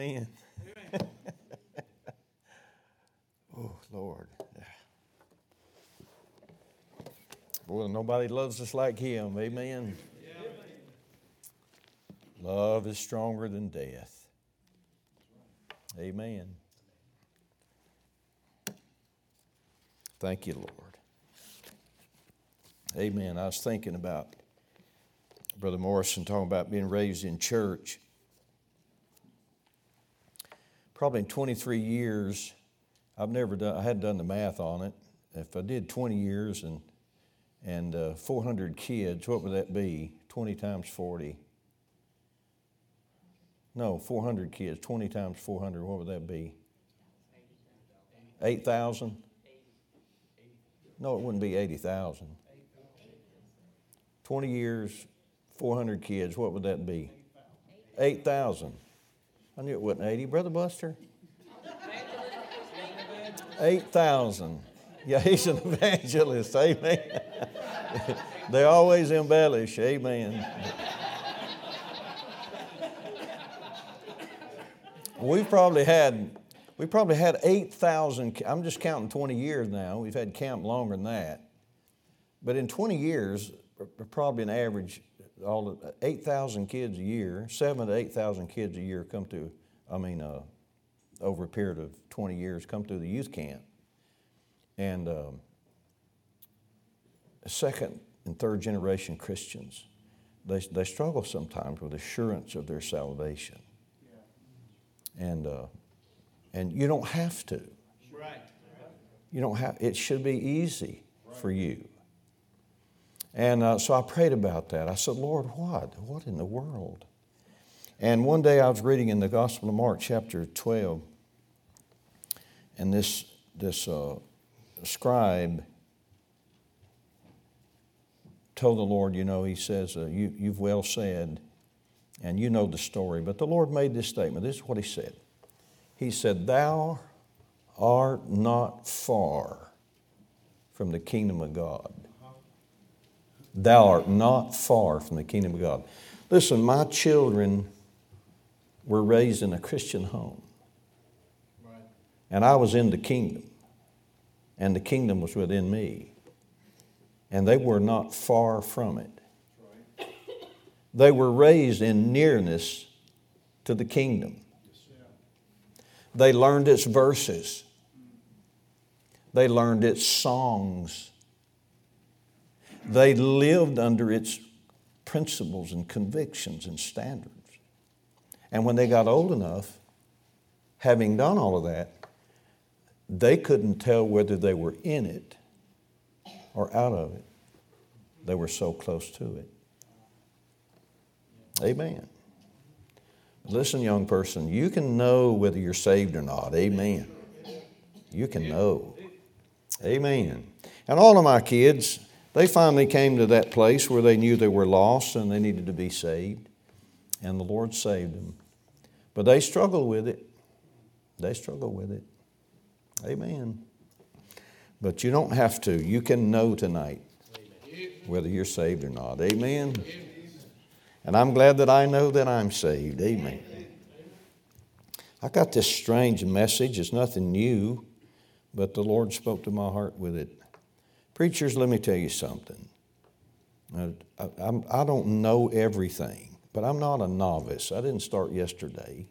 Amen. Oh, Lord. Boy, nobody loves us like Him. Amen. Love is stronger than death. Amen. Thank you, Lord. Amen. I was thinking about Brother Morrison talking about being raised in church. Probably in 23 years, I hadn't done the math on it. If I did 20 years and 400 kids, what would that be? 20 times 40. No, 400 kids, 20 times 400, what would that be? 8,000? No, it wouldn't be 80,000. 20 years, 400 kids, what would that be? 8,000. I knew it wasn't 80. Brother Buster? 8,000. Yeah, he's an evangelist. Amen. They always embellish. Amen. We probably had 8,000. I'm just counting 20 years now. We've had camp longer than that. But in 20 years, probably an average, 8,000 kids a year, 7,000 to 8,000 kids a year come through, over a period of 20 years, come through the youth camp. And second and third generation Christians, they struggle sometimes with assurance of their salvation. And you don't have to. Right. You don't have. It should be easy for you. And so I prayed about that. I said, Lord, what? What in the world? And one day I was reading in the Gospel of Mark, chapter 12, and this scribe told the Lord, he says, you've well said, and you know the story. But the Lord made this statement. This is what He said. He said, thou art not far from the kingdom of God. Thou art not far from the kingdom of God. Listen, my children were raised in a Christian home. Right. And I was in the kingdom. And the kingdom was within me. And they were not far from it. Right. They were raised in nearness to the kingdom. They learned its verses. They learned its songs. They lived under its principles and convictions and standards. And when they got old enough, having done all of that, they couldn't tell whether they were in it or out of it. They were so close to it. Amen. Listen, young person, you can know whether you're saved or not. Amen. You can know. Amen. And all of my kids, they finally came to that place where they knew they were lost and they needed to be saved. And the Lord saved them. But they struggle with it. They struggle with it. Amen. But you don't have to. You can know tonight whether you're saved or not. Amen. And I'm glad that I know that I'm saved. Amen. I got this strange message. It's nothing new, but the Lord spoke to my heart with it. Preachers, let me tell you something. I don't know everything, but I'm not a novice. I didn't start yesterday.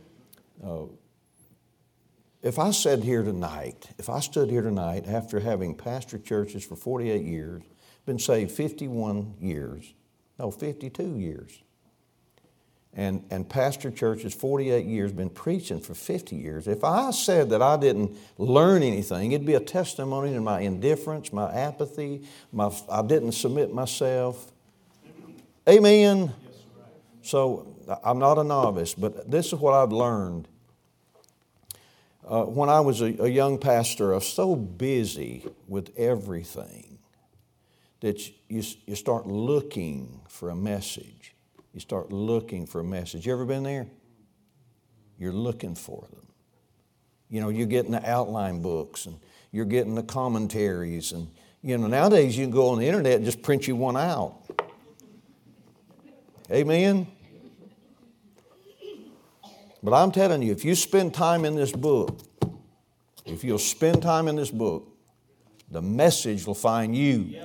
If I stood here tonight after having pastored churches for 48 years, been saved 52 years, and pastored churches 48 years, been preaching for 50 years. If I said that I didn't learn anything, it'd be a testimony to my indifference, my apathy, I didn't submit myself. Amen? So I'm not a novice, but this is what I've learned. When I was a young pastor, I was so busy with everything that you start looking for a message. You start looking for a message. You ever been there? You're looking for them. You're getting the outline books and you're getting the commentaries. And, nowadays you can go on the internet and just print you one out. Amen? But I'm telling you, if you spend time in this book, if you'll spend time in this book, the message will find you.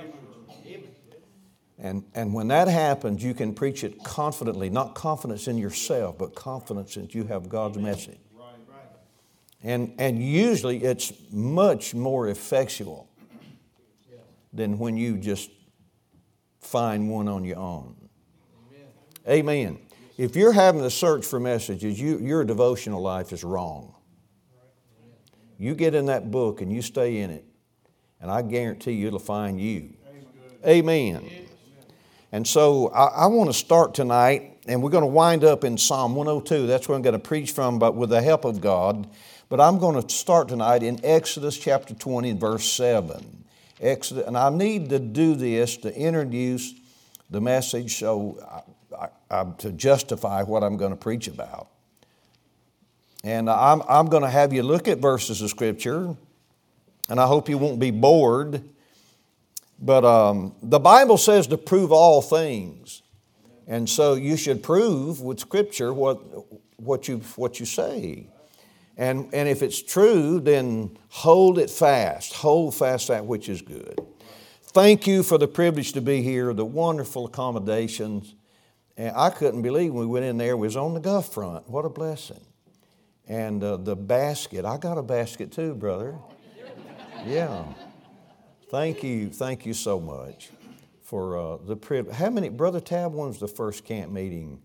And when that happens, you can preach it confidently, not confidence in yourself, but confidence that you have God's message. And usually it's much more effectual than when you just find one on your own. Amen. If you're having to search for messages, your devotional life is wrong. You get in that book and you stay in it, and I guarantee you it'll find you. Amen. And so I want to start tonight, and we're going to wind up in Psalm 102. That's where I'm going to preach from, but with the help of God. But I'm going to start tonight in Exodus chapter 20, verse 7. Exodus, and I need to do this to introduce the message to justify what I'm going to preach about. And I'm going to have you look at verses of Scripture, and I hope you won't be bored. But the Bible says to prove all things. And so you should prove with Scripture what you say. And if it's true, then hold it fast. Hold fast that which is good. Thank you for the privilege to be here, the wonderful accommodations. And I couldn't believe when we went in there, we was on the Gulf front. What a blessing. And the basket, I got a basket too, brother. Yeah. Thank you so much for the privilege. How many, Brother Tab, when was the first camp meeting?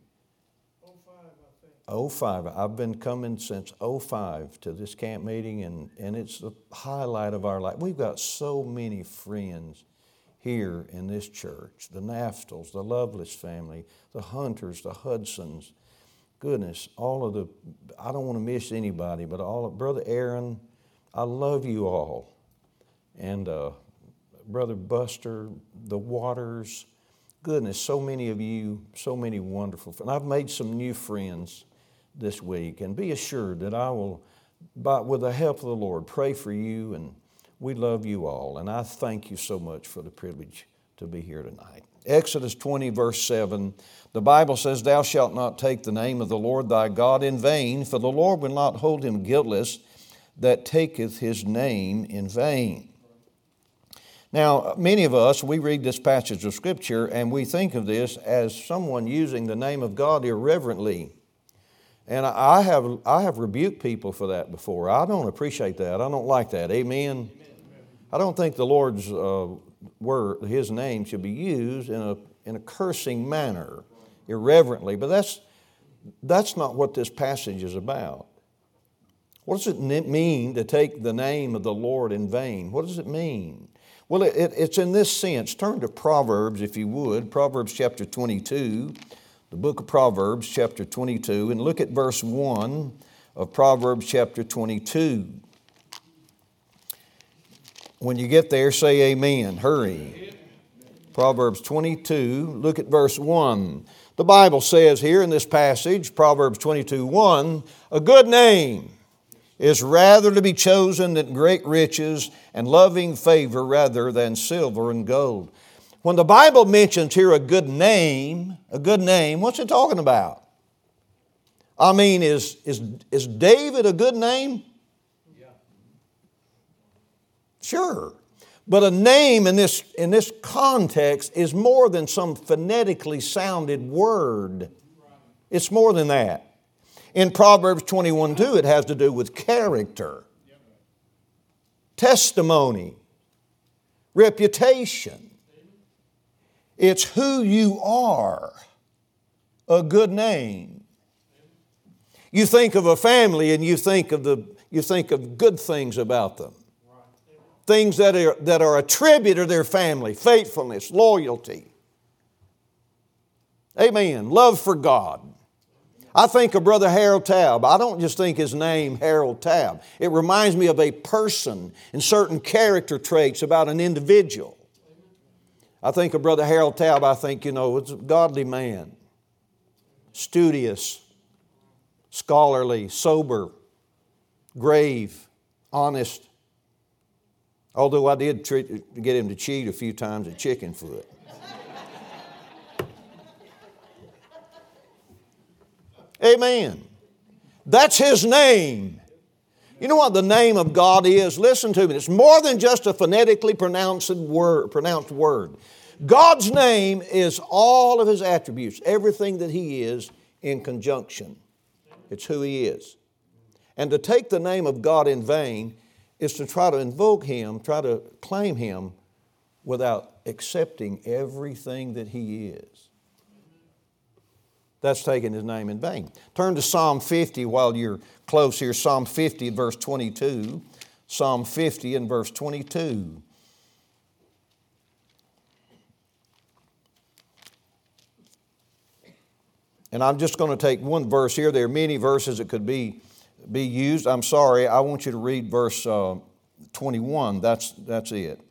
05. I've been coming since 05 to this camp meeting, and it's the highlight of our life. We've got so many friends here in this church. The Naftals, the Lovelace family, the Hunters, the Hudsons. Goodness, all of the, I don't want to miss anybody, but all of, Brother Aaron, I love you all. And Brother Buster, the Waters, goodness, so many of you, so many wonderful friends. I've made some new friends this week, and be assured that I will, with the help of the Lord, pray for you, and we love you all. And I thank you so much for the privilege to be here tonight. Exodus 20, verse 7, the Bible says, "Thou shalt not take the name of the Lord thy God in vain, for the Lord will not hold him guiltless that taketh his name in vain." Now, many of us, we read this passage of Scripture and we think of this as someone using the name of God irreverently. And I have rebuked people for that before. I don't appreciate that. I don't like that. Amen? I don't think the Lord's word, His name, should be used in a cursing manner, irreverently. But that's not what this passage is about. What does it mean to take the name of the Lord in vain? What does it mean? Well, it's in this sense. Turn to Proverbs, if you would. Proverbs chapter 22, the book of Proverbs chapter 22, and look at verse 1 of Proverbs chapter 22. When you get there, say amen. Hurry. Proverbs 22, look at verse 1. The Bible says here in this passage, Proverbs 22:1, a good name is rather to be chosen than great riches, and loving favor rather than silver and gold. When the Bible mentions here a good name, what's it talking about? I mean, is David a good name? Yeah. Sure. But a name in this context is more than some phonetically sounded word. It's more than that. In Proverbs 21:2, it has to do with character, testimony, reputation. It's who you are, a good name. You think of a family and you think of good things about them. Things that are attributed to their family, faithfulness, loyalty. Amen. Love for God. I think of Brother Harold Tabb. I don't just think his name, Harold Tabb. It reminds me of a person and certain character traits about an individual. I think of Brother Harold Tabb, I think, it's a godly man. Studious, scholarly, sober, grave, honest. Although I did get him to cheat a few times at chicken foot. Amen. That's His name. You know what the name of God is? Listen to me. It's more than just a phonetically pronounced word. God's name is all of His attributes, everything that He is in conjunction. It's who He is. And to take the name of God in vain is to try to invoke Him, try to claim Him without accepting everything that He is. That's taking His name in vain. Turn to Psalm 50 while you're close here. Psalm 50 verse 22. Psalm 50 and verse 22. And I'm just going to take one verse here. There are many verses that could be used. I'm sorry, I want you to read verse 21. That's it.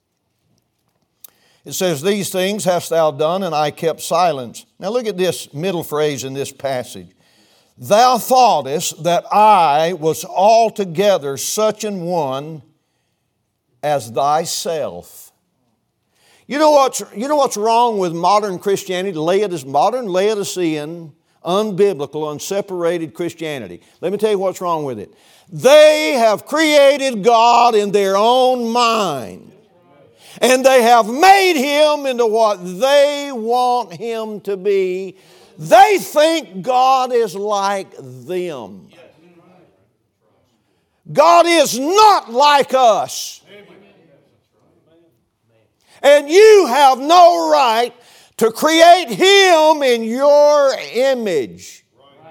It says, "These things hast thou done, and I kept silence." Now look at this middle phrase in this passage. "Thou thoughtest that I was altogether such an one as thyself." You know what's wrong with modern Christianity, modern Laodicean, unbiblical, unseparated Christianity? Let me tell you what's wrong with it. They have created God in their own mind. And they have made Him into what they want Him to be. They think God is like them. God is not like us. And you have no right to create Him in your image.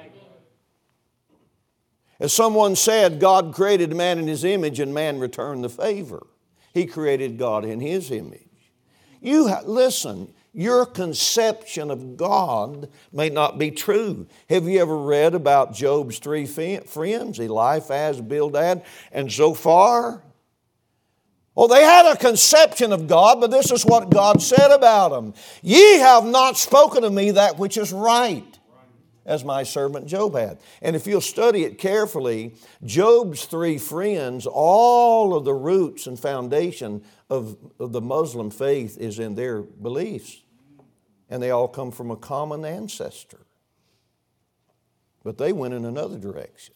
As someone said, God created man in His image and man returned the favor. He created God in His image. Listen, your conception of God may not be true. Have you ever read about Job's three friends, Eliphaz, Bildad, and Zophar? Well, they had a conception of God, but this is what God said about them. "Ye have not spoken of me that which is right, as my servant Job had." And if you'll study it carefully, Job's three friends, all of the roots and foundation of the Muslim faith is in their beliefs. And they all come from a common ancestor. But they went in another direction.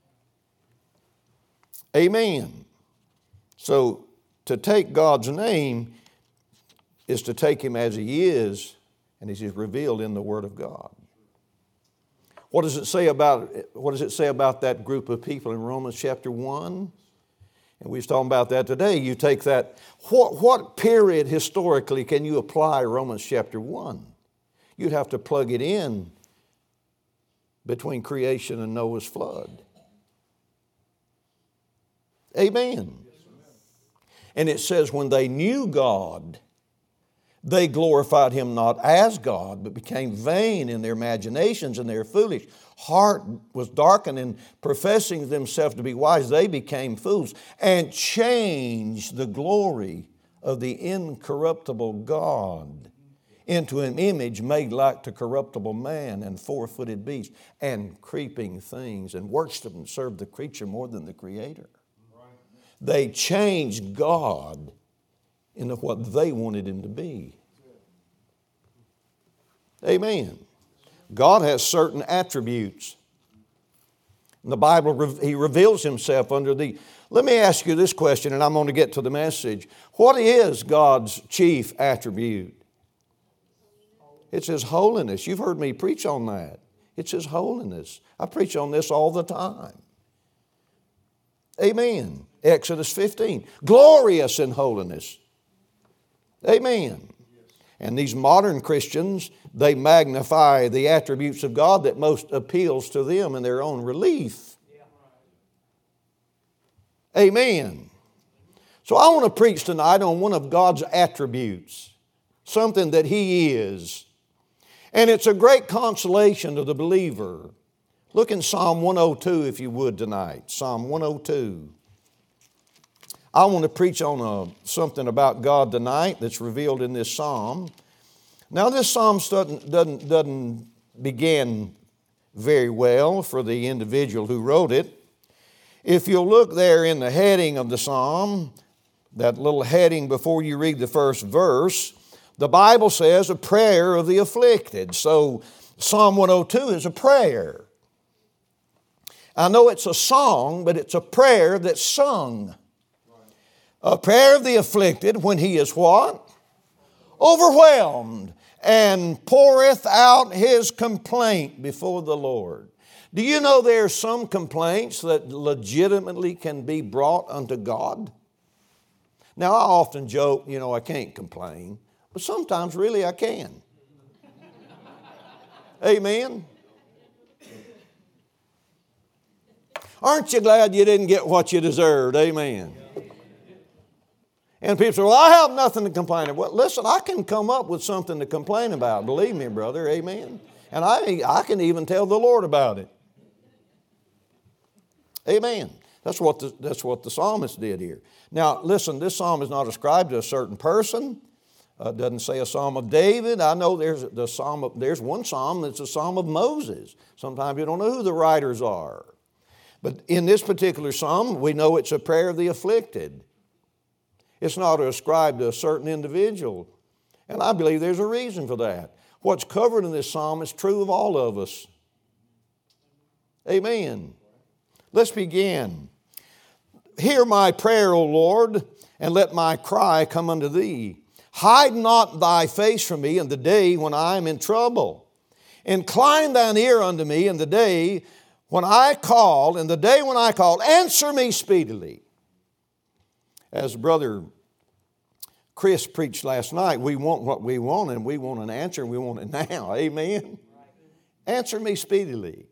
Amen. So to take God's name is to take Him as He is and as He's revealed in the Word of God. What does it say about that group of people in Romans chapter 1? And we was talking about that today. You take that, what period historically can you apply Romans chapter 1? You'd have to plug it in between creation and Noah's flood. Amen. And it says, when they knew God, they glorified Him not as God, but became vain in their imaginations, and their foolish heart was darkened, and professing themselves to be wise, they became fools, and changed the glory of the incorruptible God into an image made like to corruptible man and four-footed beast and creeping things, and worshiped and served the creature more than the Creator. They changed God into what they wanted Him to be. Amen. God has certain attributes. In the Bible, He reveals Himself under the... Let me ask you this question, and I'm going to get to the message. What is God's chief attribute? It's His holiness. You've heard me preach on that. It's His holiness. I preach on this all the time. Amen. Exodus 15. Glorious in holiness. Amen. And these modern Christians, they magnify the attributes of God that most appeals to them in their own relief. Amen. So I want to preach tonight on one of God's attributes, something that He is. And it's a great consolation to the believer. Look in Psalm 102 if you would tonight. Psalm 102. I want to preach on something about God tonight that's revealed in this psalm. Now this psalm doesn't begin very well for the individual who wrote it. If you'll look there in the heading of the psalm, that little heading before you read the first verse, the Bible says a prayer of the afflicted. So Psalm 102 is a prayer. I know it's a song, but it's a prayer that's sung. A prayer of the afflicted when he is what? Overwhelmed, and poureth out his complaint before the Lord. Do you know there are some complaints that legitimately can be brought unto God? Now, I often joke, I can't complain, but sometimes really I can. Amen? Aren't you glad you didn't get what you deserved? Amen. And people say, well, I have nothing to complain about. Well, listen, I can come up with something to complain about. Believe me, brother. Amen. And I can even tell the Lord about it. Amen. That's what the psalmist did here. Now, listen, this psalm is not ascribed to a certain person. It doesn't say a psalm of David. I know there's one psalm that's a psalm of Moses. Sometimes you don't know who the writers are. But in this particular psalm, we know it's a prayer of the afflicted. It's not ascribed to a certain individual. And I believe there's a reason for that. What's covered in this psalm is true of all of us. Amen. Let's begin. Hear my prayer, O Lord, and let my cry come unto thee. Hide not thy face from me in the day when I am in trouble. Incline thine ear unto me in the day when I call, answer me speedily. As Brother Chris preached last night, we want what we want, and we want an answer, and we want it now. Amen? Answer me speedily.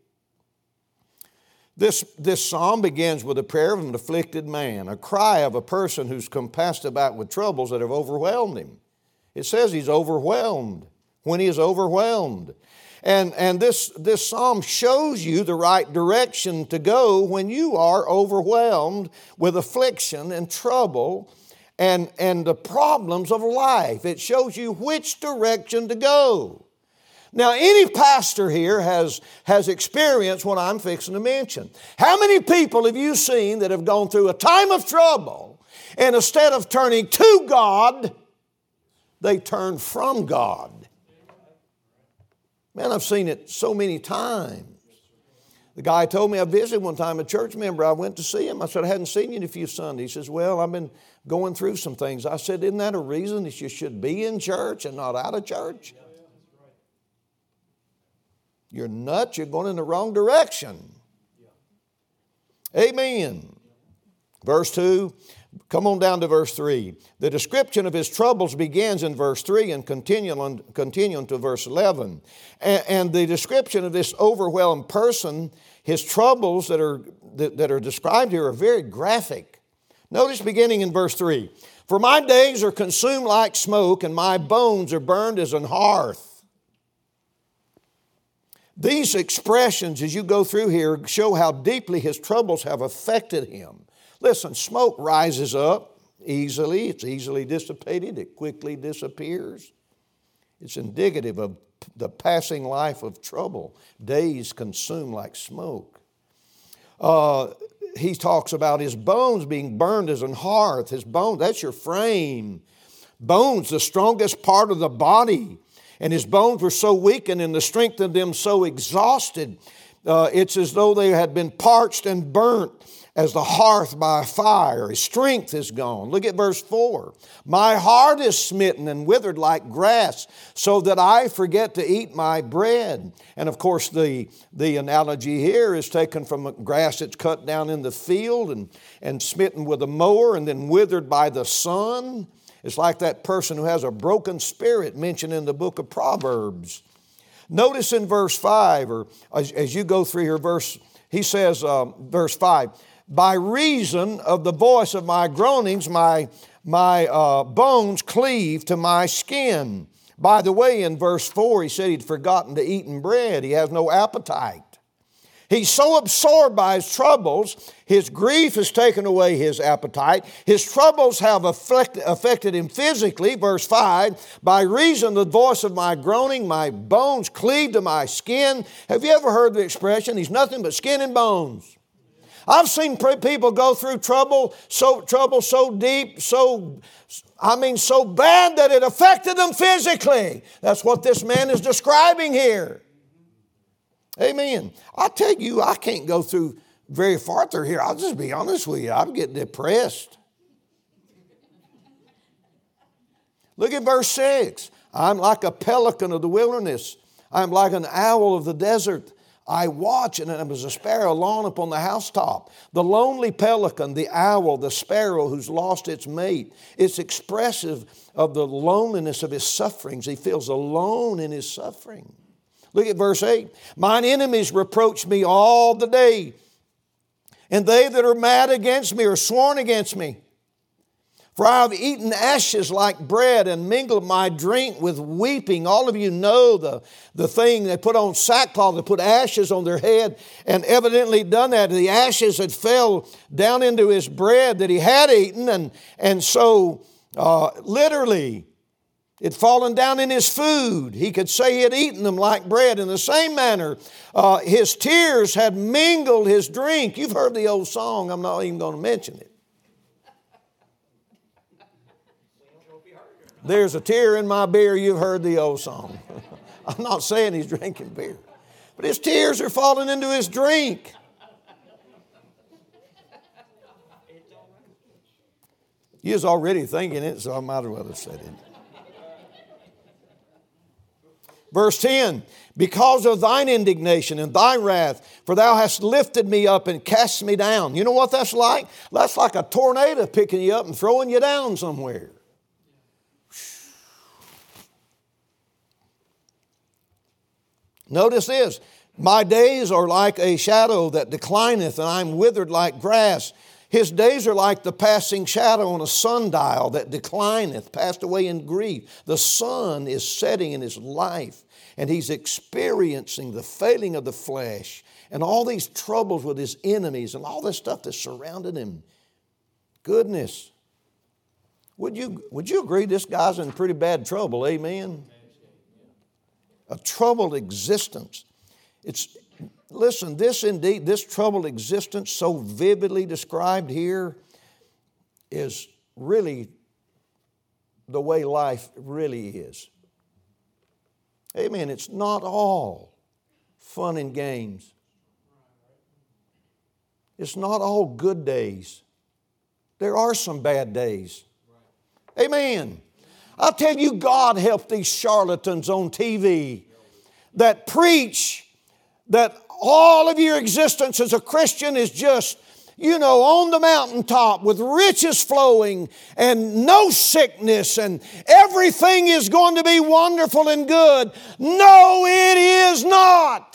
This psalm begins with a prayer of an afflicted man, a cry of a person who's compassed about with troubles that have overwhelmed him. It says he's overwhelmed, when he is overwhelmed. And this psalm shows you the right direction to go when you are overwhelmed with affliction and trouble and the problems of life. It shows you which direction to go. Now, any pastor here has experienced what I'm fixing to mention. How many people have you seen that have gone through a time of trouble, and instead of turning to God, they turn from God? Man, I've seen it so many times. The guy told me, I visited one time a church member. I went to see him. I said, I hadn't seen you in a few Sundays. He says, well, I've been going through some things. I said, isn't that a reason that you should be in church and not out of church? You're nuts. You're going in the wrong direction. Amen. Verse 2. Come on down to verse 3. The description of his troubles begins in verse 3 and continuing to verse 11. And the description of this overwhelmed person, his troubles that are described here are very graphic. Notice beginning in verse 3. For my days are consumed like smoke, and my bones are burned as an hearth. These expressions, as you go through here, show how deeply his troubles have affected him. Listen, smoke rises up easily. It's easily dissipated. It quickly disappears. It's indicative of the passing life of trouble. Days consumed like smoke. He talks about his bones being burned as an hearth. His bones, that's your frame. Bones, the strongest part of the body. And his bones were so weakened and the strength of them so exhausted. It's as though they had been parched and burnt as the hearth by fire. His strength is gone. Look at verse 4. My heart is smitten and withered like grass, so that I forget to eat my bread. And of course, the analogy here is taken from grass that's cut down in the field and smitten with a mower and then withered by the sun. It's like that person who has a broken spirit mentioned in the book of Proverbs. Notice in verse 5, or as you go through here, he says, verse 5, by reason of the voice of my groanings, my bones cleave to my skin. By the way, in verse 4, he said he'd forgotten to eat bread. He has no appetite. He's so absorbed by his troubles, his grief has taken away his appetite. His troubles have affected him physically. Verse 5, by reason of the voice of my groaning, my bones cleave to my skin. Have you ever heard the expression, he's nothing but skin and bones? I've seen people go through trouble so deep, so bad that it affected them physically. That's what this man is describing here. Amen. I tell you, I can't go through very farther here, I'll just be honest with you, I'm getting depressed. Look at verse 6. I'm like a pelican of the wilderness. I'm like an owl of the desert. I watch, and it was a sparrow alone upon the housetop. The lonely pelican, the owl, the sparrow who's lost its mate. It's expressive of the loneliness of his sufferings. He feels alone in his suffering. Look at verse 8. Mine enemies reproach me all the day, and they that are mad against me are sworn against me. For I have eaten ashes like bread and mingled my drink with weeping. All of you know the thing they put on sackcloth, they put ashes on their head, and evidently done that. The ashes had fell down into his bread that he had eaten, and so literally it had fallen down in his food. He could say he had eaten them like bread. In the same manner, his tears had mingled his drink. You've heard the old song. I'm not even going to mention it. There's a tear in my beer. You've heard the old song. I'm not saying he's drinking beer, but his tears are falling into his drink. You was already thinking it, so I might as well have said it. Verse 10, because of thine indignation and thy wrath, for thou hast lifted me up and cast me down. You know what that's like? That's like a tornado picking you up and throwing you down somewhere. Notice this, my days are like a shadow that declineth, and I'm withered like grass. His days are like the passing shadow on a sundial that declineth, passed away in grief. The sun is setting in his life, and he's experiencing the failing of the flesh and all these troubles with his enemies and all this stuff that's surrounded him. Goodness. Would you agree this guy's in pretty bad trouble? Amen? A troubled existence. Listen, this troubled existence so vividly described here is really the way life really is. Amen. It's not all fun and games. It's not all good days. There are some bad days. Amen. I'll tell you, God help these charlatans on TV that preach that all of your existence as a Christian is just, on the mountaintop with riches flowing and no sickness and everything is going to be wonderful and good. No, it is not.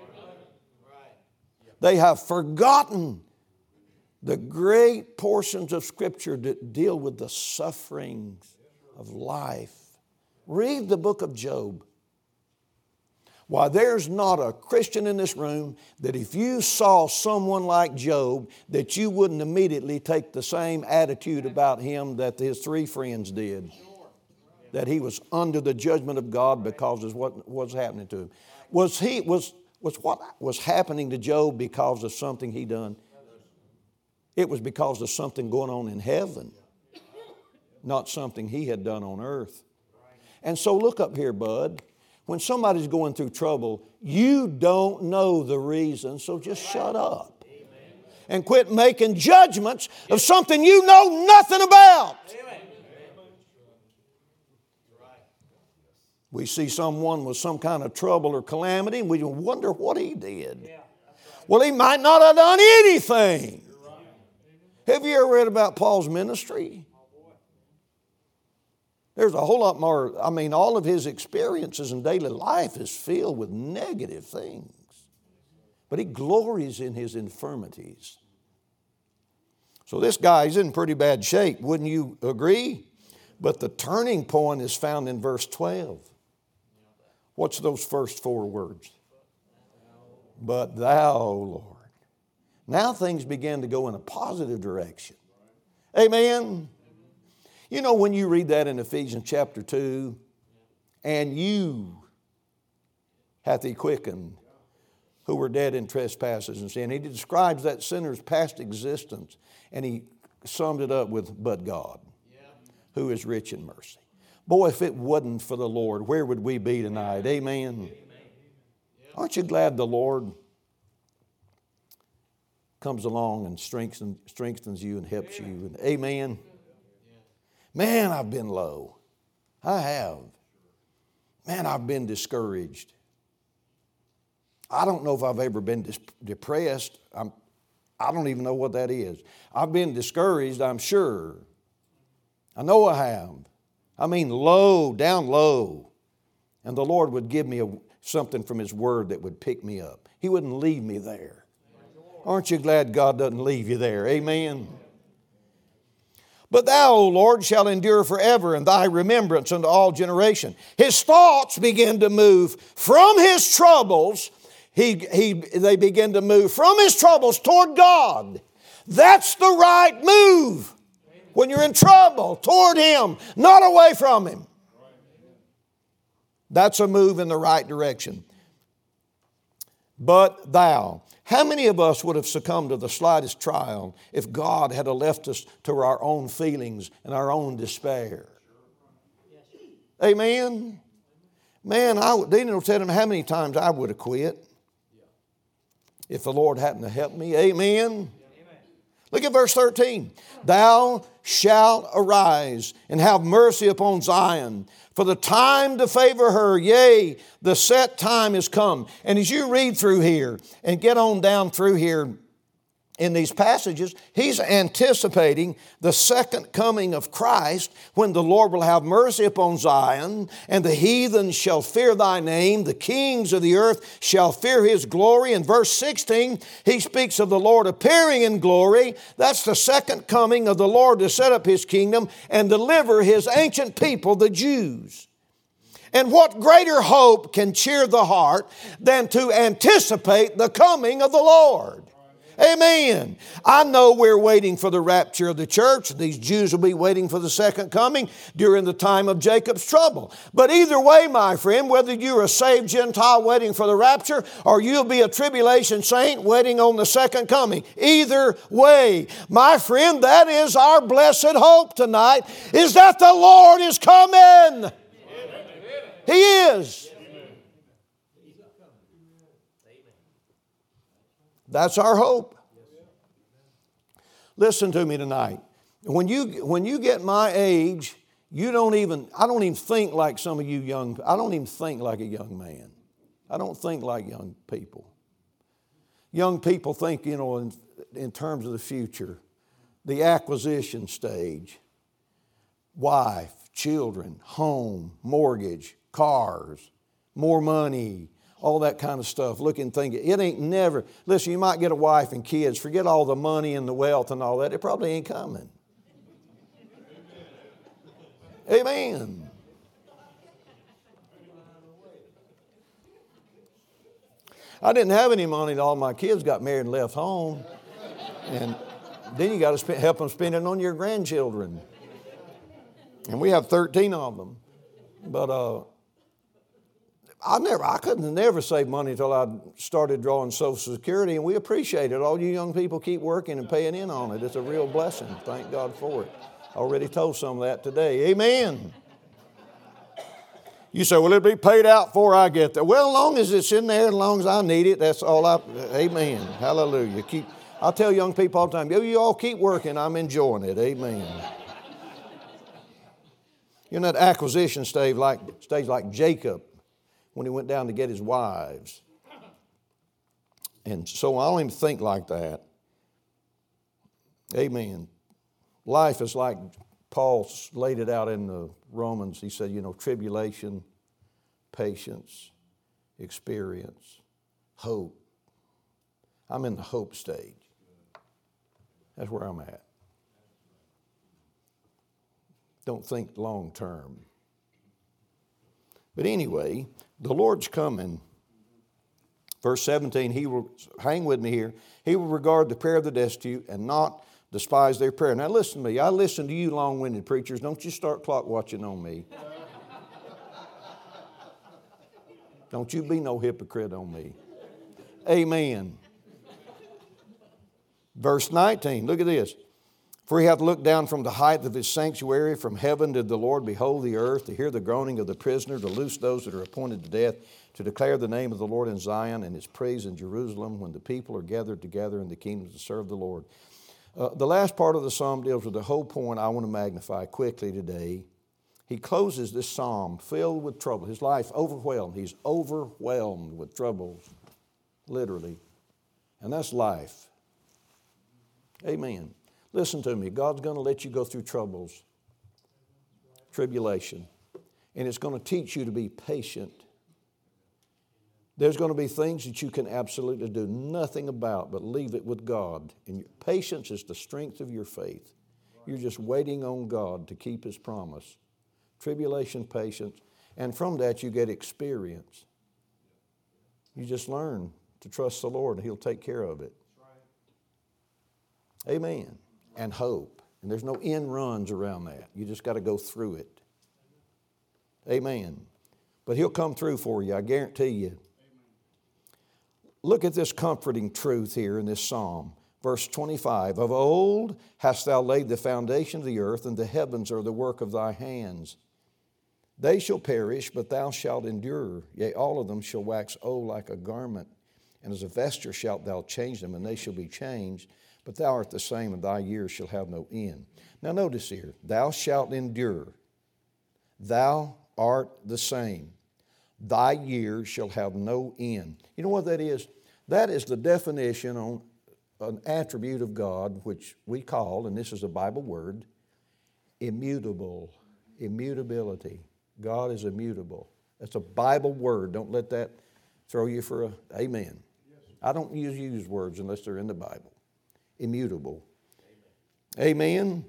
They have forgotten the great portions of Scripture that deal with the sufferings of life. Read the book of Job. Why, there's not a Christian in this room that if you saw someone like Job, that you wouldn't immediately take the same attitude about him that his three friends did. That he was under the judgment of God because of what was happening to him. Was what was happening to Job because of something he done? It was because of something going on in heaven, not something he had done on earth. And so look up here, bud. When somebody's going through trouble, you don't know the reason, so just shut up. And quit making judgments of something you know nothing about. We see someone with some kind of trouble or calamity, and we wonder what he did. Well, he might not have done anything. Have you ever read about Paul's ministry? There's a whole lot more. All of his experiences in daily life is filled with negative things. But he glories in his infirmities. So this guy's in pretty bad shape, wouldn't you agree? But the turning point is found in verse 12. What's those first four words? But thou, O Lord. Now things begin to go in a positive direction. Amen? When you read that in Ephesians chapter 2, and you hath he quickened who were dead in trespasses and sin. He describes that sinner's past existence, and he summed it up with, but God, who is rich in mercy. Boy, if it wasn't for the Lord, where would we be tonight? Amen. Aren't you glad the Lord comes along and strengthens you and helps you. And amen. Man, I've been low. I have. Man, I've been discouraged. I don't know if I've ever been depressed. I don't even know what that is. I've been discouraged, I'm sure. I know I have. I mean low, down low. And the Lord would give me something from His Word that would pick me up. He wouldn't leave me there. Aren't you glad God doesn't leave you there? Amen. But thou, O Lord, shalt endure forever, and thy remembrance unto all generation. His thoughts begin to move from his troubles. They begin to move from his troubles toward God. That's the right move. When you're in trouble, toward Him, not away from Him. That's a move in the right direction. But thou. How many of us would have succumbed to the slightest trial if God had left us to our own feelings and our own despair? Amen? Man, they didn't tell him how many times I would have quit if the Lord hadn't helped me. Amen? Look at verse 13. Thou shalt arise and have mercy upon Zion, for the time to favor her, yea, the set time is come. And as you read through here and get on down through here in these passages, he's anticipating the second coming of Christ, when the Lord will have mercy upon Zion, and the heathen shall fear thy name, the kings of the earth shall fear His glory. In verse 16, he speaks of the Lord appearing in glory. That's the second coming of the Lord to set up His kingdom and deliver His ancient people, the Jews. And what greater hope can cheer the heart than to anticipate the coming of the Lord? Amen. I know we're waiting for the rapture of the church. These Jews will be waiting for the second coming during the time of Jacob's trouble. But either way, my friend, whether you're a saved Gentile waiting for the rapture or you'll be a tribulation saint waiting on the second coming, either way, my friend, that is our blessed hope tonight, is that the Lord is coming. He is. That's our hope. Listen to me tonight. When you get my age, I don't even think like some of you I don't even think like a young man. I don't think like young people. Young people think, in terms of the future, the acquisition stage, wife, children, home, mortgage, cars, more money, all that kind of stuff. Look and think, it ain't never, listen, you might get a wife and kids, forget all the money and the wealth and all that, it probably ain't coming. Amen. I didn't have any money till all my kids got married and left home. And then you got to help them spend it on your grandchildren. And we have 13 of them. But I couldn't never save money until I started drawing Social Security, and we appreciate it. All you young people keep working and paying in on it. It's a real blessing. Thank God for it. I already told some of that today. Amen. You say, will it be paid out before I get there? Well, as long as it's in there, as long as I need it, that's all amen. Hallelujah. I tell young people all the time, you all keep working, I'm enjoying it. Amen. You're in that acquisition stage like Jacob, when he went down to get his wives. And so I don't even think like that. Amen. Life is like Paul laid it out in the Romans. He said, tribulation, patience, experience, hope. I'm in the hope stage. That's where I'm at. Don't think long term. But anyway, the Lord's coming. Verse 17, He will, hang with me here, He will regard the prayer of the destitute and not despise their prayer. Now listen to me. I listen to you long-winded preachers. Don't you start clock watching on me. Don't you be no hypocrite on me. Amen. Verse 19, look at this. For he hath looked down from the height of his sanctuary. From heaven did the Lord behold the earth, to hear the groaning of the prisoner, to loose those that are appointed to death, to declare the name of the Lord in Zion and his praise in Jerusalem, when the people are gathered together in the kingdom to serve the Lord. The last part of the psalm deals with the whole point I want to magnify quickly today. He closes this psalm filled with trouble. His life overwhelmed. He's overwhelmed with troubles, literally. And that's life. Amen. Listen to me. God's going to let you go through troubles, tribulation, and it's going to teach you to be patient. There's going to be things that you can absolutely do nothing about, but leave it with God. And patience is the strength of your faith. You're just waiting on God to keep His promise. Tribulation, patience, and from that you get experience. You just learn to trust the Lord and He'll take care of it. Amen. And hope. And there's no end runs around that. You just got to go through it. Amen. But He'll come through for you, I guarantee you. Look at this comforting truth here in this psalm. Verse 25, of old hast thou laid the foundation of the earth, and the heavens are the work of thy hands. They shall perish, but thou shalt endure. Yea, all of them shall wax old like a garment, and as a vesture shalt thou change them, and they shall be changed. But thou art the same, and thy years shall have no end. Now notice here, thou shalt endure. Thou art the same. Thy years shall have no end. You know what that is? That is the definition on an attribute of God, which we call, and this is a Bible word, immutable, immutability. God is immutable. That's a Bible word. Don't let that throw you for a amen. I don't use words unless they're in the Bible. Immutable. Amen.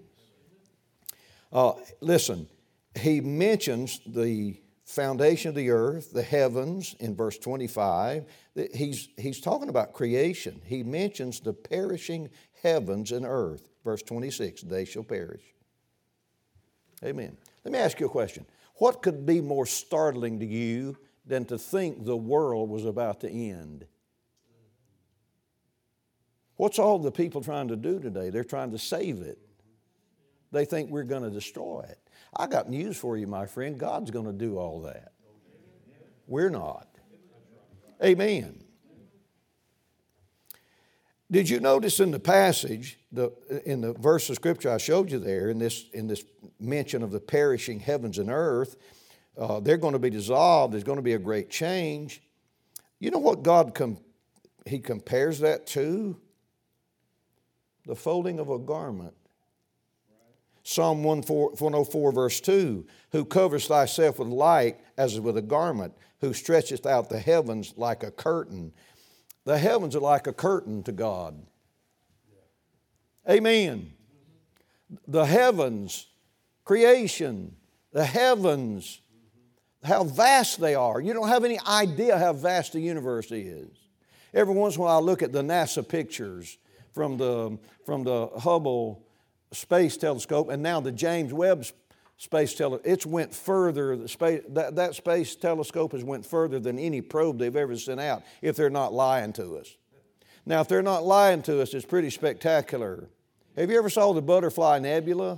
Listen, he mentions the foundation of the earth, the heavens, in verse 25. He's talking about creation. He mentions the perishing heavens and earth. Verse 26, they shall perish. Amen. Let me ask you a question. What could be more startling to you than to think the world was about to end? What's all the people trying to do today? They're trying to save it. They think we're going to destroy it. I got news for you, my friend. God's going to do all that. We're not. Amen. Did you notice in the passage, in the verse of Scripture I showed you there, in this mention of the perishing heavens and earth, they're going to be dissolved. There's going to be a great change. You know what God He compares that to? The folding of a garment. Psalm 104 verse 2, who covers thyself with light as with a garment, who stretcheth out the heavens like a curtain. The heavens are like a curtain to God. Amen. The heavens, creation, the heavens, how vast they are. You don't have any idea how vast the universe is. Every once in a while I look at the NASA pictures from the Hubble Space Telescope, and now the James Webb Space Telescope. It's went further. That space telescope has went further than any probe they've ever sent out, if they're not lying to us. Now, if they're not lying to us, it's pretty spectacular. Have you ever saw the Butterfly Nebula?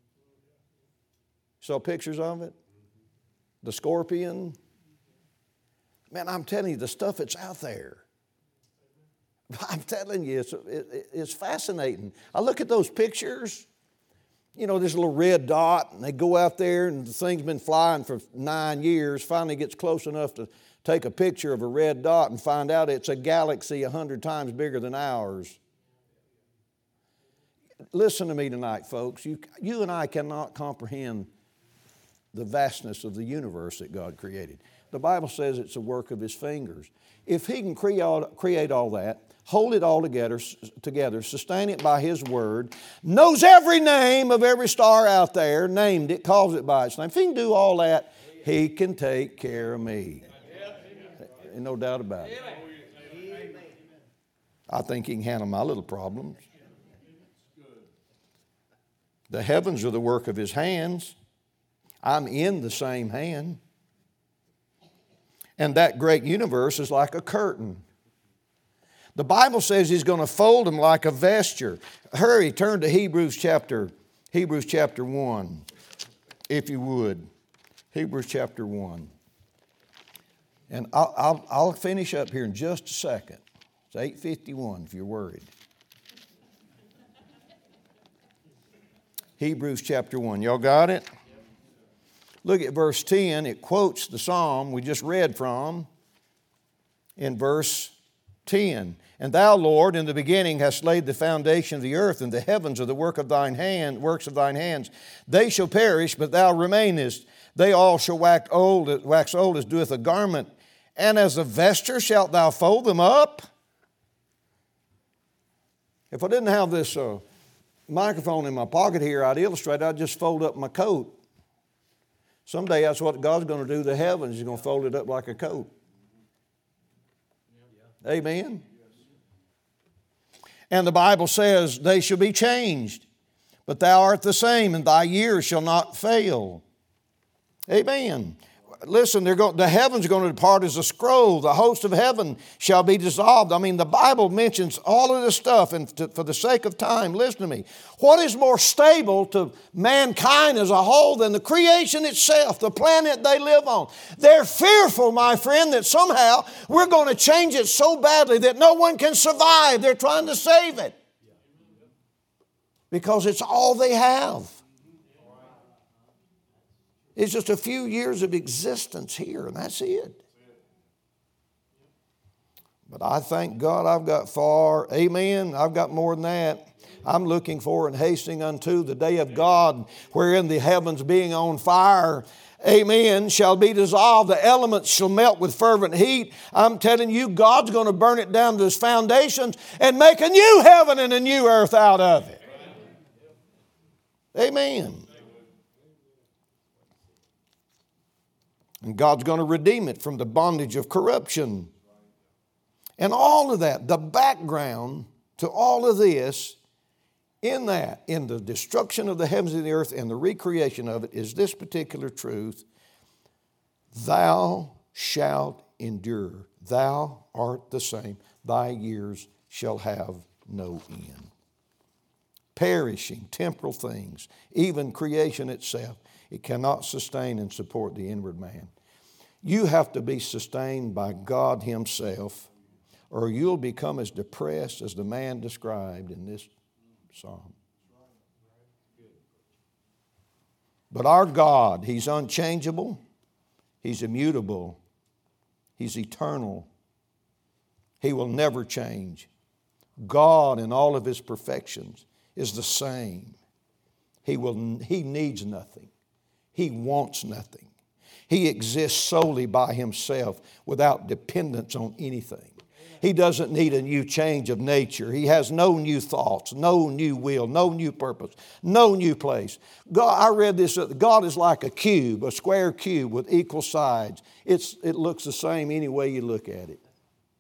Saw pictures of it? The Scorpion? Man, I'm telling you, the stuff that's out there. I'm telling you, it's fascinating. I look at those pictures, you know, this little red dot, and they go out there, and the thing's been flying for 9 years, finally gets close enough to take a picture of a red dot and find out it's a galaxy 100 times bigger than ours. Listen to me tonight, folks. You and I cannot comprehend the vastness of the universe that God created. The Bible says it's a work of His fingers. If He can create all that, hold it all together, sustain it by His Word, knows every name of every star out there, named it, calls it by its name. If He can do all that, He can take care of me. Ain't no doubt about it. I think He can handle my little problems. The heavens are the work of His hands. I'm in the same hand. And that great universe is like a curtain. The Bible says He's going to fold them like a vesture. Hurry, turn to Hebrews chapter 1, if you would. Hebrews chapter 1. And I'll finish up here in just a second. It's 8:51 if you're worried. Hebrews chapter 1. Y'all got it? Look at verse 10. It quotes the psalm we just read from in verse 10. And thou, Lord, in the beginning hast laid the foundation of the earth, and the heavens are the works of thine hands. They shall perish, but thou remainest. They all shall wax old as doeth a garment. And as a vesture shalt thou fold them up. If I didn't have this microphone in my pocket here, I'd illustrate, I'd just fold up my coat. Someday that's what God's going to do to the heavens. He's going to fold it up like a coat. Amen. And the Bible says, they shall be changed, but thou art the same, and thy years shall not fail. Amen. Listen, the heavens are going to depart as a scroll. The host of heaven shall be dissolved. I mean, the Bible mentions all of this stuff, and for the sake of time, listen to me. What is more stable to mankind as a whole than the creation itself, the planet they live on? They're fearful, my friend, that somehow we're going to change it so badly that no one can survive. They're trying to save it because it's all they have. It's just a few years of existence here, and that's it. But I thank God I've got I've got more than that. I'm looking for and hastening unto the day of God, wherein the heavens being on fire, amen, shall be dissolved. The elements shall melt with fervent heat. I'm telling you, God's going to burn it down to His foundations and make a new heaven and a new earth out of it. Amen. And God's going to redeem it from the bondage of corruption. And all of that, the background to all of this, in the destruction of the heavens and the earth and the recreation of it, is this particular truth: thou shalt endure. Thou art the same. Thy years shall have no end. Perishing, temporal things, even creation itself, it cannot sustain and support the inward man. You have to be sustained by God Himself, or you'll become as depressed as the man described in this psalm. But our God, He's unchangeable, He's immutable, He's eternal. He will never change. God in all of His perfections is the same. He needs nothing. He wants nothing. He exists solely by Himself without dependence on anything. He doesn't need a new change of nature. He has no new thoughts, no new will, no new purpose, no new place. God, I read this, God is like a cube, a square cube with equal sides. It looks the same any way you look at it.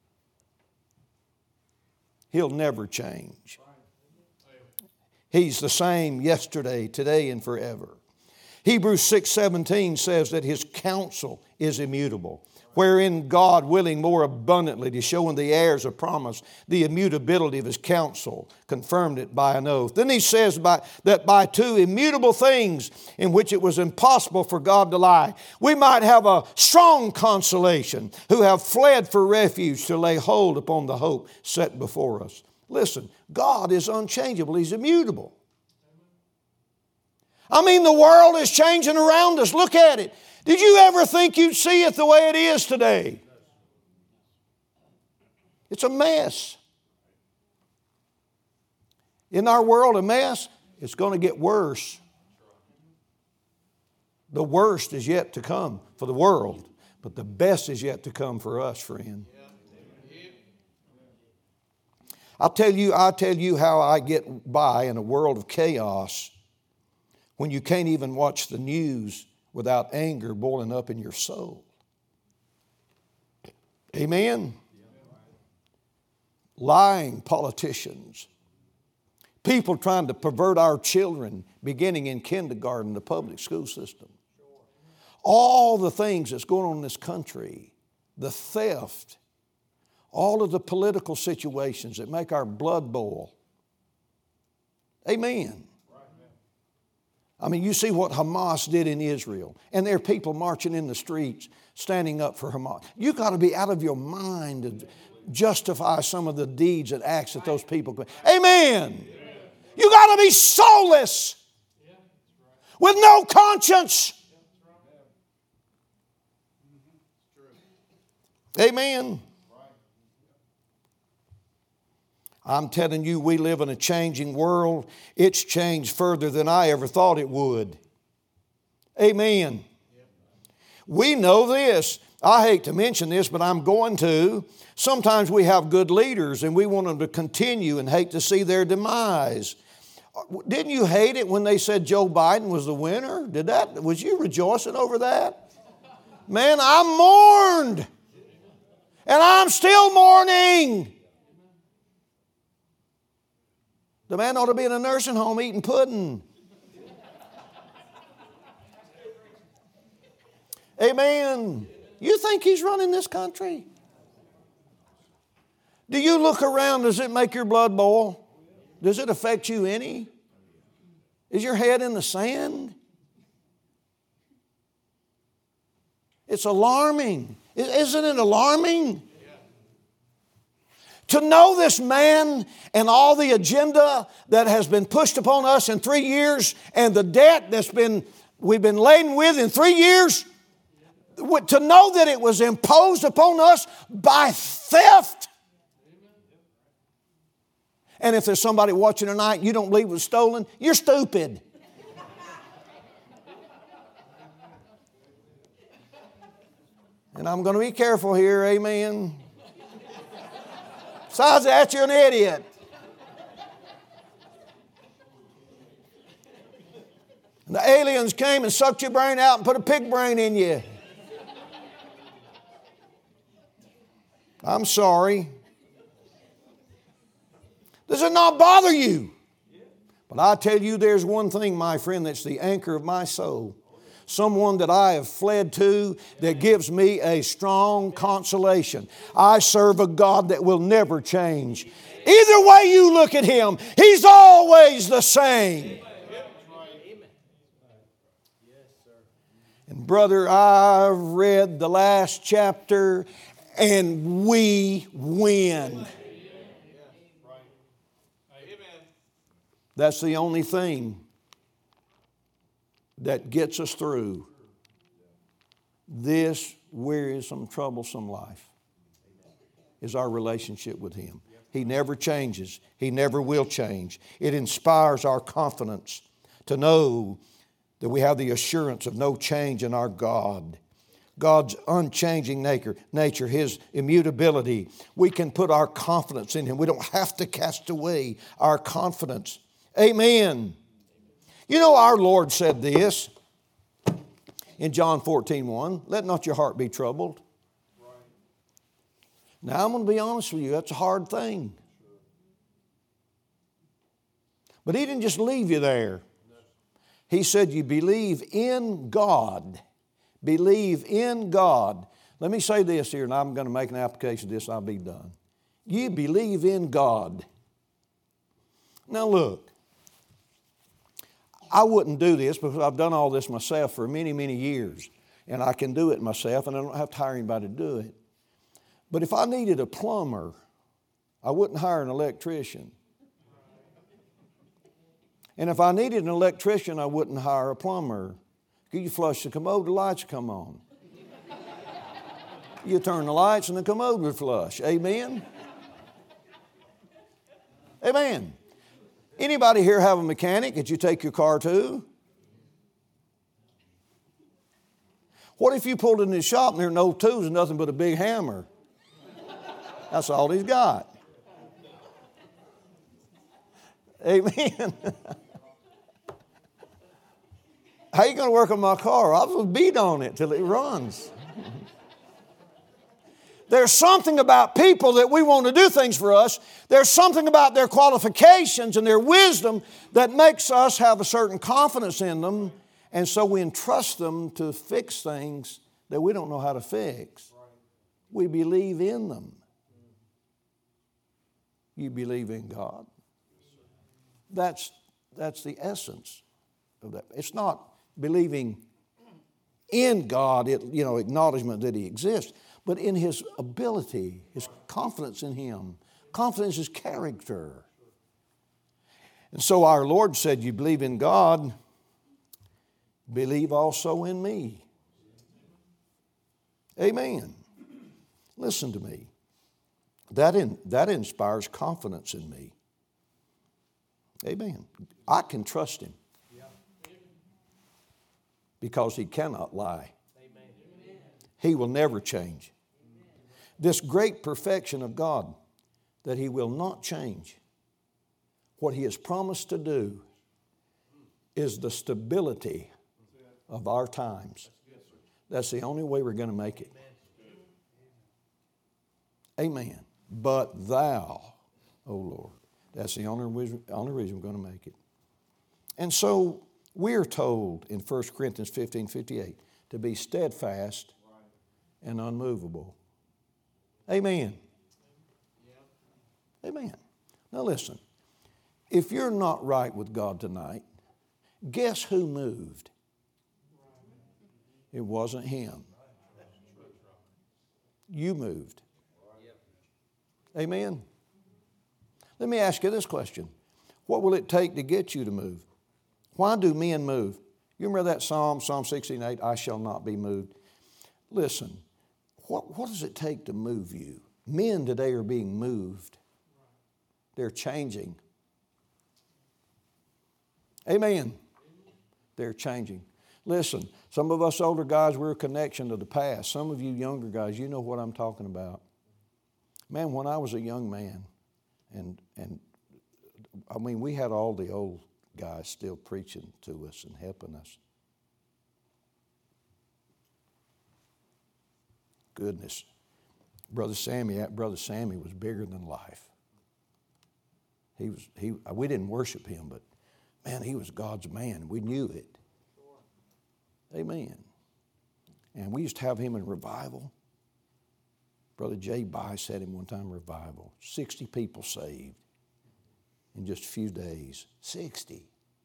He'll never change. He's the same yesterday, today, and forever. Hebrews 6:17 says that His counsel is immutable, wherein God, willing more abundantly to show in the heirs of promise the immutability of His counsel, confirmed it by an oath. Then he says that by two immutable things in which it was impossible for God to lie, we might have a strong consolation, who have fled for refuge to lay hold upon the hope set before us. Listen, God is unchangeable. He's immutable. I mean, the world is changing around us. Look at it. Did you ever think you'd see it the way it is today? It's a mess. In our world, a mess, it's going to get worse. The worst is yet to come for the world, but the best is yet to come for us, friend. I'll tell you how I get by in a world of chaos when you can't even watch the news without anger boiling up in your soul. Amen? Lying politicians. People trying to pervert our children beginning in kindergarten, the public school system. All the things that's going on in this country, the theft, all of the political situations that make our blood boil. Amen. I mean, you see what Hamas did in Israel, and there are people marching in the streets standing up for Hamas. You've got to be out of your mind to justify some of the deeds and acts that those people commit. Amen. You got to be soulless with no conscience. Amen. I'm telling you, we live in a changing world. It's changed further than I ever thought it would. Amen. We know this. I hate to mention this, but I'm going to. Sometimes we have good leaders and we want them to continue and hate to see their demise. Didn't you hate it when they said Joe Biden was the winner? Was you rejoicing over that? Man, I mourned. And I'm still mourning. The man ought to be in a nursing home eating pudding. Amen. You think he's running this country? Do you look around? Does it make your blood boil? Does it affect you any? Is your head in the sand? It's alarming. Isn't it alarming? To know this man and all the agenda that has been pushed upon us in 3 years and the debt we've been laden with in 3 years, to know that it was imposed upon us by theft. And if there's somebody watching tonight and you don't believe it was stolen, you're stupid. And I'm going to be careful here, amen. Besides that, you're an idiot. And the aliens came and sucked your brain out and put a pig brain in you. I'm sorry. Does it not bother you? But I tell you, there's one thing, my friend, that's the anchor of my soul. Someone that I have fled to that gives me a strong consolation. I serve a God that will never change. Either way you look at Him, He's always the same. And brother, I've read the last chapter and we win. That's the only thing that gets us through this wearisome, troublesome life is our relationship with Him. He never changes. He never will change. It inspires our confidence to know that we have the assurance of no change in our God. God's unchanging nature, His immutability. We can put our confidence in Him. We don't have to cast away our confidence. Amen. You know, our Lord said this in John 14:1, let not your heart be troubled. Now, I'm going to be honest with you, that's a hard thing. But He didn't just leave you there. He said, you believe in God. Believe in God. Let me say this here, and I'm going to make an application of this, and I'll be done. You believe in God. Now, look. I wouldn't do this because I've done all this myself for many, many years. And I can do it myself and I don't have to hire anybody to do it. But if I needed a plumber, I wouldn't hire an electrician. And if I needed an electrician, I wouldn't hire a plumber. You flush the commode, the lights come on. You turn the lights and the commode would flush. Amen? Amen. Anybody here have a mechanic that you take your car to? What if you pulled in his shop and there are no tools and nothing but a big hammer? That's all he's got. Amen. How are you going to work on my car? I will beat on it till it runs. There's something about people that we want to do things for us. There's something about their qualifications and their wisdom that makes us have a certain confidence in them. And so we entrust them to fix things that we don't know how to fix. We believe in them. you believe in God. That's the essence of that. It's not believing in God, acknowledgement that He exists, but in His ability, His confidence in Him, confidence in His character. And so our Lord said, you believe in God, believe also in me. Amen. Listen to me. That inspires confidence in me. Amen. I can trust Him because He cannot lie. He will never change. This great perfection of God that He will not change. What He has promised to do is the stability of our times. That's the only way we're going to make it. Amen. But thou, O Lord. That's the only reason we're going to make it. And so we're told in 1 Corinthians 15:58 to be steadfast and unmovable. Amen. Amen. Now listen, if you're not right with God tonight, guess who moved? It wasn't Him. You moved. Amen. Let me ask you this question. What will it take to get you to move? Why do men move? You remember that Psalm 16:8, I shall not be moved. Listen, what does it take to move you? Men today are being moved. They're changing. Amen. They're changing. Listen, some of us older guys, we're a connection to the past. Some of you younger guys, you know what I'm talking about. Man, when I was a young man, and I mean, we had all the old guys still preaching to us and helping us. Goodness. Brother Sammy was bigger than life. We didn't worship him, but man, he was God's man. We knew it. Amen. And we used to have him in revival. Brother Jay Bice had him one time revival. 60 people saved in just a few days. 60.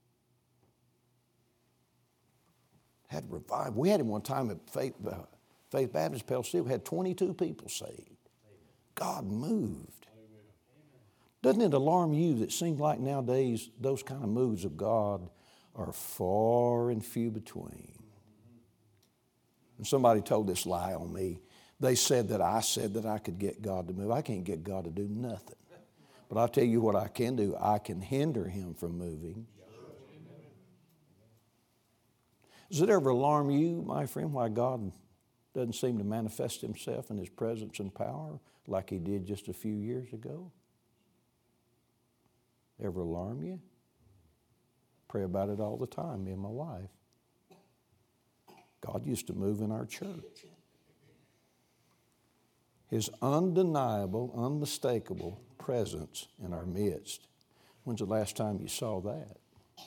Had revival. We had him one time at Faith Baptist Pell City. We had 22 people saved. God moved. Doesn't it alarm you that it seems like nowadays those kind of moves of God are far and few between? And somebody told this lie on me. They said that I said that I could get God to move. I can't get God to do nothing. But I'll tell you what I can do. I can hinder Him from moving. Does it ever alarm you, my friend, why God doesn't seem to manifest Himself in His presence and power like He did just a few years ago? Ever alarm you? Pray about it all the time, me and my wife. God used to move in our church. His undeniable, unmistakable presence in our midst. When's the last time you saw that?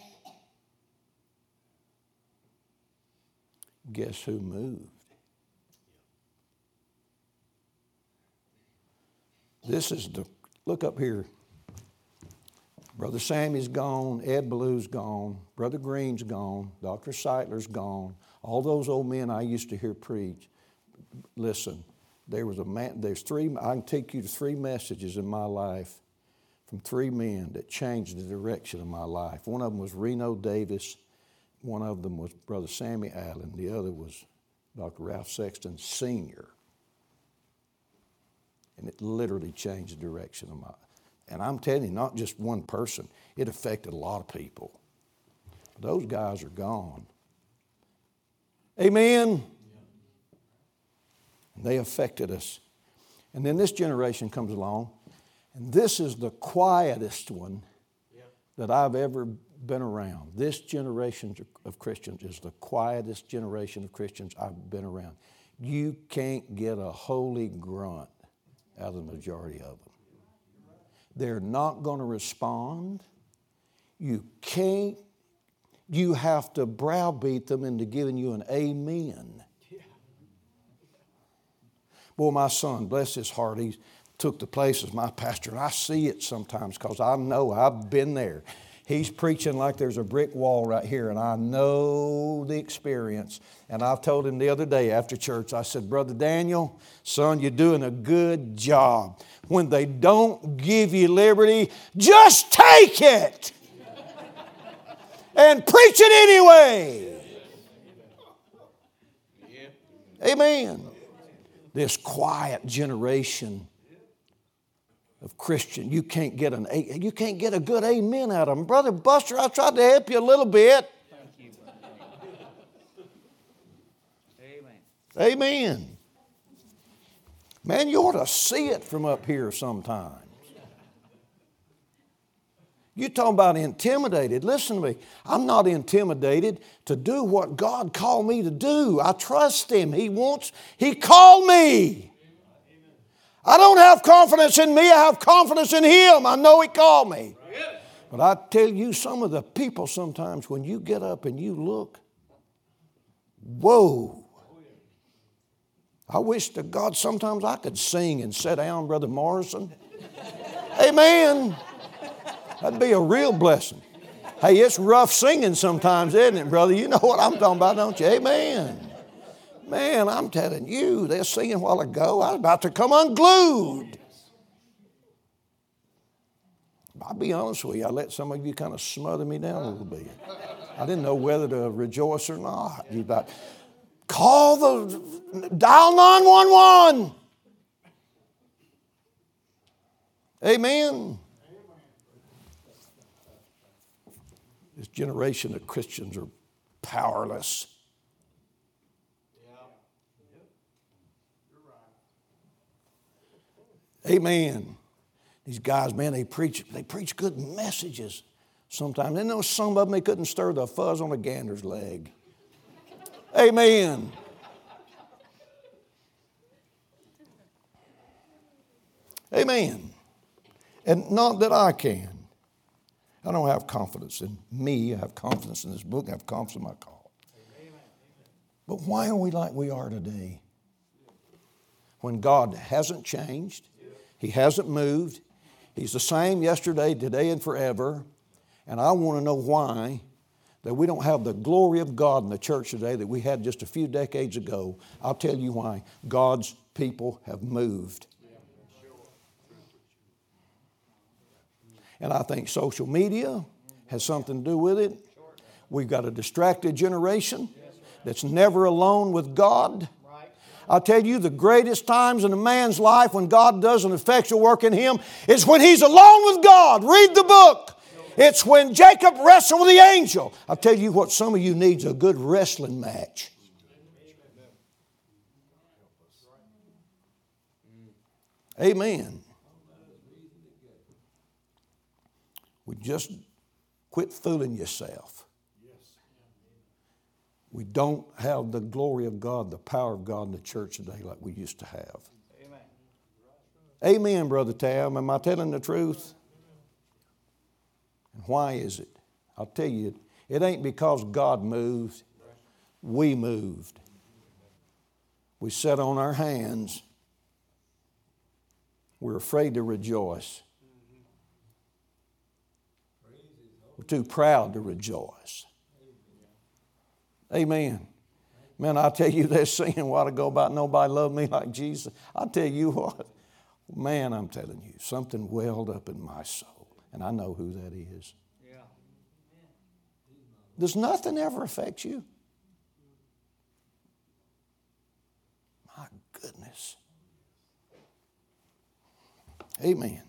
Guess who moved? Look up here. Brother Sammy's gone, Ed Ballew's gone, Brother Green's gone, Dr. Seitler's gone. All those old men I used to hear preach. Listen, there's three, I can take you to three messages in my life from three men that changed the direction of my life. One of them was Reno Davis. One of them was Brother Sammy Allen. The other was Dr. Ralph Sexton Sr. And it literally changed the direction of my life. And I'm telling you, not just one person. It affected a lot of people. Those guys are gone. Amen? They affected us. And then this generation comes along, and this is the quietest one that I've ever been around. This generation of Christians is the quietest generation of Christians I've been around. You can't get a holy grunt out of the majority of them. They're not going to respond. You have to browbeat them into giving you an amen. Boy, my son, bless his heart, took the place as my pastor, and I see it sometimes because I know I've been there. He's preaching like there's a brick wall right here, and I know the experience. And I've told him the other day after church, I said, Brother Daniel, son, you're doing a good job. When they don't give you liberty, just take it and preach it anyway. Amen. This quiet generation of Christian, you can't get a good amen out of them. Brother Buster, I tried to help you a little bit. Thank you. Amen. Amen. Man, you ought to see it from up here sometimes. You talking about intimidated. Listen to me. I'm not intimidated to do what God called me to do. I trust Him. He called me. I don't have confidence in me. I have confidence in Him. I know He called me. But I tell you, some of the people sometimes when you get up and you look, whoa. I wish to God sometimes I could sing and sit down, Brother Morrison. Amen. That'd be a real blessing. Hey, it's rough singing sometimes, isn't it, brother? You know what I'm talking about, don't you? Amen. Man, I'm telling you, they're singing a while ago. I was about to come unglued. I'll be honest with you, I let some of you kind of smother me down a little bit. I didn't know whether to rejoice or not. You about dial 911. Amen. This generation of Christians are powerless. Amen. These guys, man, they preach good messages sometimes. They know some of them, they couldn't stir the fuzz on a gander's leg. Amen. Amen. And not that I can. I don't have confidence in me. I have confidence in this book. I have confidence in my call. But why are we like we are today? When God hasn't changed. He hasn't moved. He's the same yesterday, today, and forever. And I want to know why that we don't have the glory of God in the church today that we had just a few decades ago. I'll tell you why. God's people have moved. And I think social media has something to do with it. We've got a distracted generation that's never alone with God. I'll tell you, the greatest times in a man's life when God does an effectual work in him is when he's alone with God. Read the book. It's when Jacob wrestled with the angel. I'll tell you what some of you need is a good wrestling match. Amen. We just quit fooling yourself. We don't have the glory of God, the power of God in the church today like we used to have. Amen. Amen, Brother Tam. Am I telling the truth? And why is it? I'll tell you, it ain't because God moved. We moved. We sat on our hands. We're afraid to rejoice. We're too proud to rejoice. Amen. Man, I tell you, they're singing a while ago about nobody loved me like Jesus. I'll tell you what, man, I'm telling you, something welled up in my soul. And I know who that is. Yeah. Does nothing ever affect you? My goodness. Amen.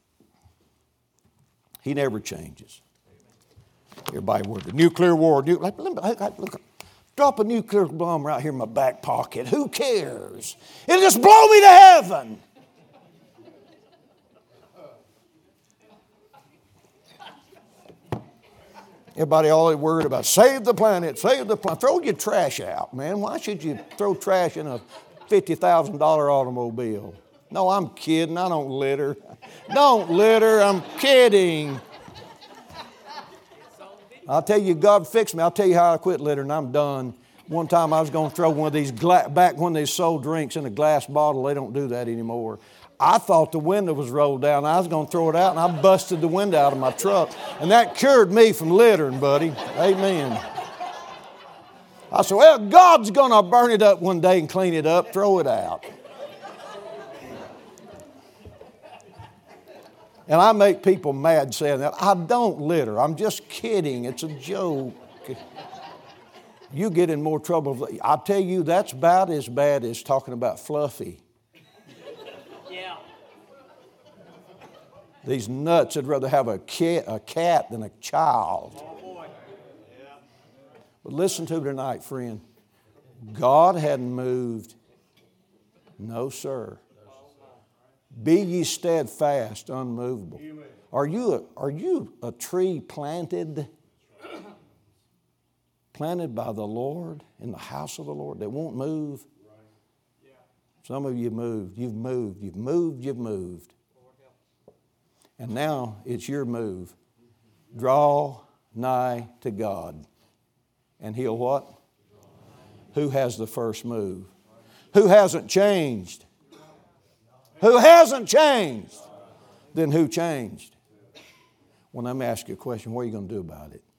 He never changes. Everybody, the nuclear war. Look, drop a nuclear bomb right here in my back pocket. Who cares? It'll just blow me to heaven. Everybody always worried about save the planet, save the planet. Throw your trash out, man. Why should you throw trash in a $50,000 automobile? No, I'm kidding. I don't litter. Don't litter. I'm kidding. I'll tell you, God fixed me. I'll tell you how I quit littering. I'm done. One time I was going to throw one of these, back when they sold drinks in a glass bottle. They don't do that anymore. I thought the window was rolled down. I was going to throw it out, and I busted the window out of my truck. And that cured me from littering, buddy. Amen. I said, well, God's going to burn it up one day and clean it up, throw it out. And I make people mad saying that. I don't litter. I'm just kidding. It's a joke. You get in more trouble. I tell you, that's about as bad as talking about Fluffy. Yeah. These nuts would rather have a cat than a child. Oh, boy. Yeah. But listen to me tonight, friend. God hadn't moved. No, sir. Be ye steadfast, unmovable. Are you a tree planted by the Lord in the house of the Lord that won't move? Some of you moved. You've moved. You've moved. You've moved. And now it's your move. Draw nigh to God. And He'll what? Who has the first move? Who hasn't changed? Who hasn't changed? Then who changed? Well, let me ask you a question. What are you going to do about it?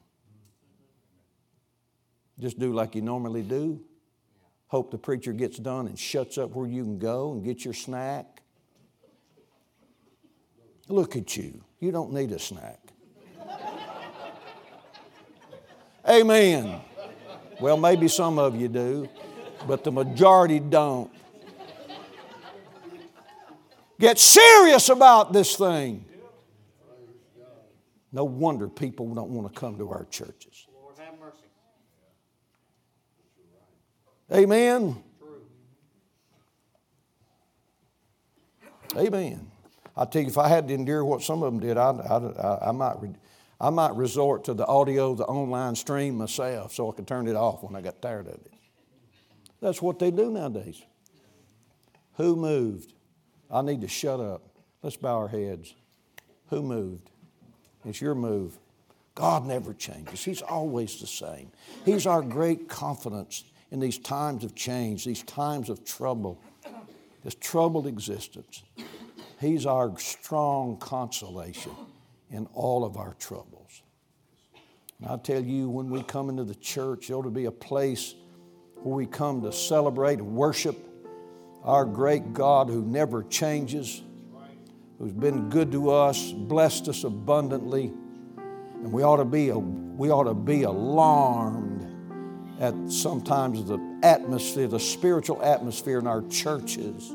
Just do like you normally do? Hope the preacher gets done and shuts up where you can go and get your snack? Look at you. You don't need a snack. Amen. Well, maybe some of you do, but the majority don't. Get serious about this thing. No wonder people don't want to come to our churches. Lord have mercy. Amen. Amen. I tell you, if I had to endure what some of them did, I might resort to the audio, the online stream myself, so I could turn it off when I got tired of it. That's what they do nowadays. Who moved? I need to shut up. Let's bow our heads. Who moved? It's your move. God never changes. He's always the same. He's our great confidence in these times of change, these times of trouble, this troubled existence. He's our strong consolation in all of our troubles. And I tell you, when we come into the church, it ought to be a place where we come to celebrate and worship our great God who never changes, who's been good to us, blessed us abundantly. And we ought to be alarmed at sometimes the atmosphere, the spiritual atmosphere in our churches.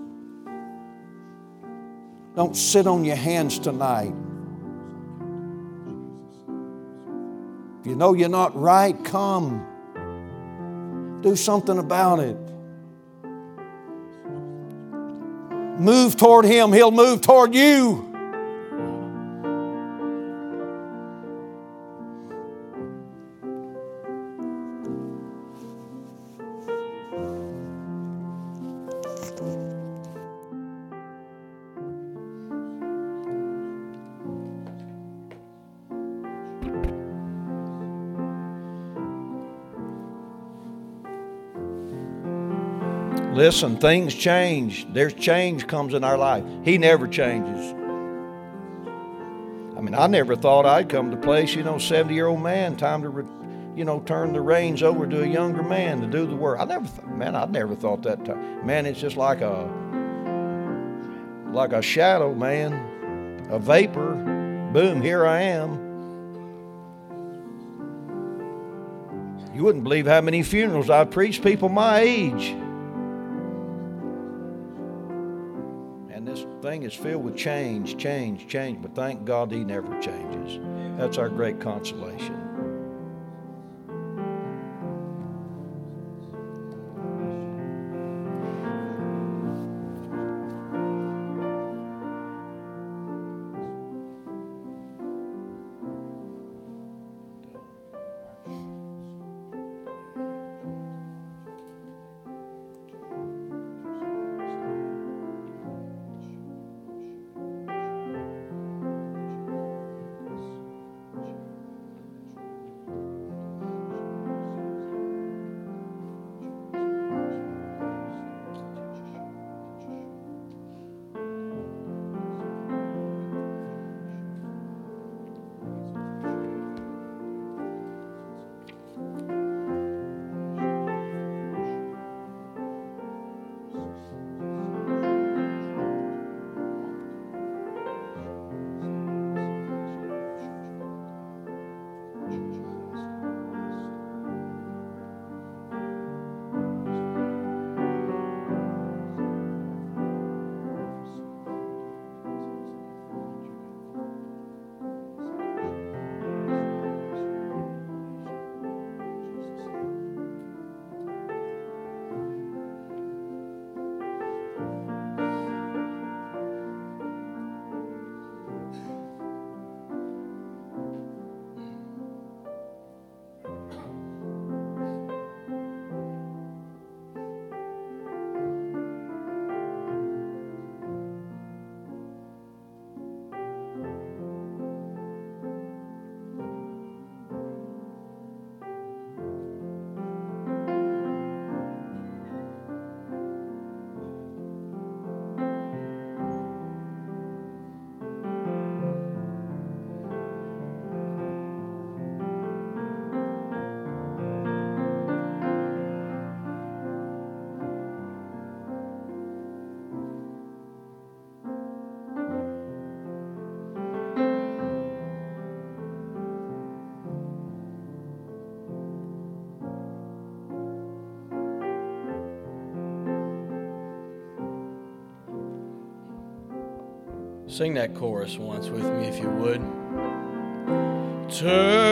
Don't sit on your hands tonight. If you know you're not right, come. Do something about it. Move toward Him. He'll move toward you. Listen, things change. There's change comes in our life. He never changes. I mean, I never thought I'd come to a place, 70-year-old man, time to, turn the reins over to a younger man to do the work. I never thought that time. Man, it's just like a shadow, man, a vapor. Boom, here I am. You wouldn't believe how many funerals I've preached people my age. Thing is filled with change, but thank God He never changes. That's our great consolation. Sing that chorus once with me if you would. Turn